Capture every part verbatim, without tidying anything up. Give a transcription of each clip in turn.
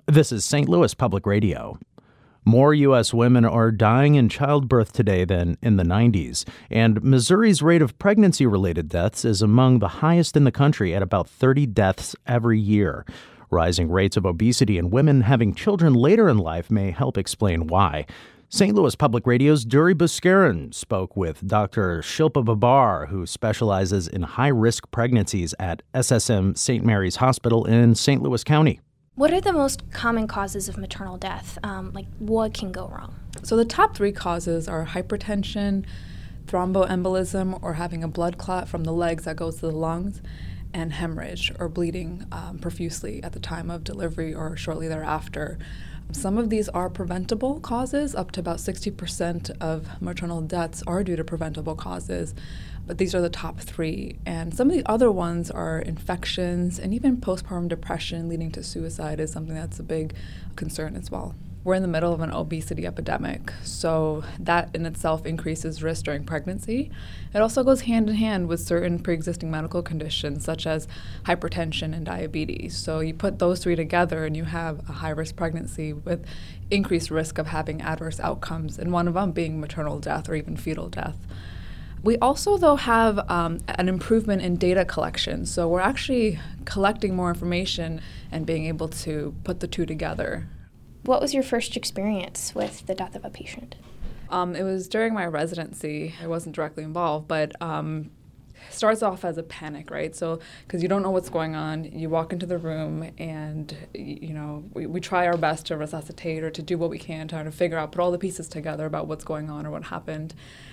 This is Saint Louis Public Radio. More U S women are dying in childbirth today than in the nineties, and Missouri's rate of pregnancy-related deaths is among the highest in the country at about thirty deaths every year. Rising rates of obesity in women having children later in life may help explain why. Saint Louis Public Radio's Duri Buskaran spoke with Doctor Shilpa Babar, who specializes in high-risk pregnancies at S S M Saint Mary's Hospital in Saint Louis County. What are the most common causes of maternal death? Um, like, what can go wrong? So the top three causes are hypertension, thromboembolism, or having a blood clot from the legs that goes to the lungs, and hemorrhage, or bleeding um, profusely at the time of delivery or shortly thereafter. Some of these are preventable causes. Up to about sixty percent of maternal deaths are due to preventable causes, but these are the top three. And some of the other ones are infections, and even postpartum depression leading to suicide is something that's a big concern as well. We're in the middle of an obesity epidemic, so that in itself increases risk during pregnancy. It also goes hand in hand with certain pre-existing medical conditions such as hypertension and diabetes. So you put those three together and you have a high-risk pregnancy with increased risk of having adverse outcomes, and one of them being maternal death or even fetal death. We also, though, have um, an improvement in data collection. So we're actually collecting more information and being able to put the two together. What was your first experience with the death of a patient? Um, it was during my residency. I wasn't directly involved, but um, it starts off as a panic, right? So, because you don't know what's going on, you walk into the room and, you know, we, we try our best to resuscitate or to do what we can, trying to figure out, put all the pieces together about what's going on or what happened.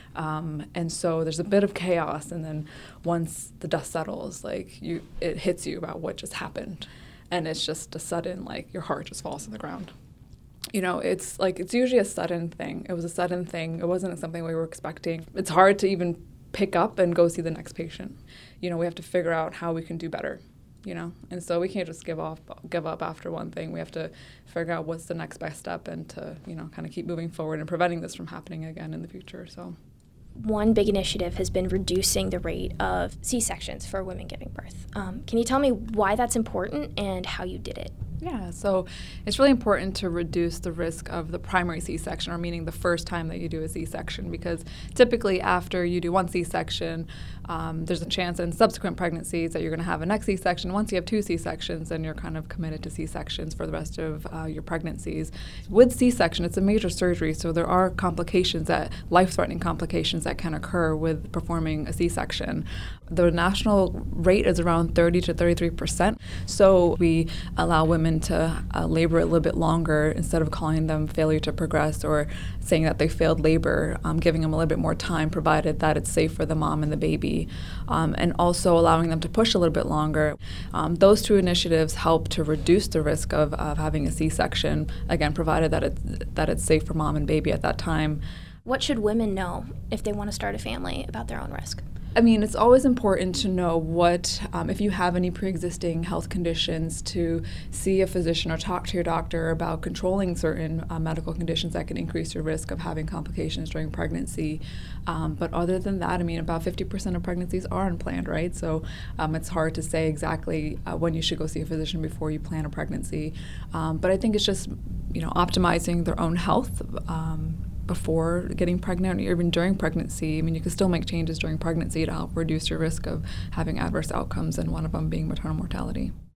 Um, and so there's a bit of chaos, and then once the dust settles, like, you, it hits you about what just happened. And it's just a sudden, like, your heart just falls to the ground. You know, it's like, it's usually a sudden thing. It was a sudden thing. It wasn't something we were expecting. It's hard to even pick up and go see the next patient. You know, we have to figure out how we can do better, you know? And so we can't just give off, give up after one thing. We have to figure out what's the next best step and to, you know, kind of keep moving forward and preventing this from happening again in the future, so. One big initiative has been reducing the rate of C-sections for women giving birth. Um, can you tell me why that's important and how you did it? Yeah, so it's really important to reduce the risk of the primary C-section, or meaning the first time that you do a C-section, because typically after you do one C-section, um, there's a chance in subsequent pregnancies that you're going to have a next C-section. Once you have two C-sections, then you're kind of committed to C-sections for the rest of uh, your pregnancies. With C-section, it's a major surgery, so there are complications, that life-threatening complications that can occur with performing a C-section. The national rate is around thirty to thirty-three percent, so we allow women to uh, labor a little bit longer instead of calling them failure to progress or saying that they failed labor, um, giving them a little bit more time provided that it's safe for the mom and the baby, um, and also allowing them to push a little bit longer. Um, those two initiatives help to reduce the risk of, of having a C-section, again, provided that it's, that it's safe for mom and baby at that time. What should women know if they want to start a family about their own risk? I mean, it's always important to know what, um, if you have any pre-existing health conditions, to see a physician or talk to your doctor about controlling certain uh, medical conditions that can increase your risk of having complications during pregnancy. Um, but other than that, I mean, about fifty percent of pregnancies are unplanned, right? So um, it's hard to say exactly uh, when you should go see a physician before you plan a pregnancy. Um, but I think it's just, you know, optimizing their own health um, before getting pregnant or even during pregnancy. I mean, you can still make changes during pregnancy to help reduce your risk of having adverse outcomes, and one of them being maternal mortality.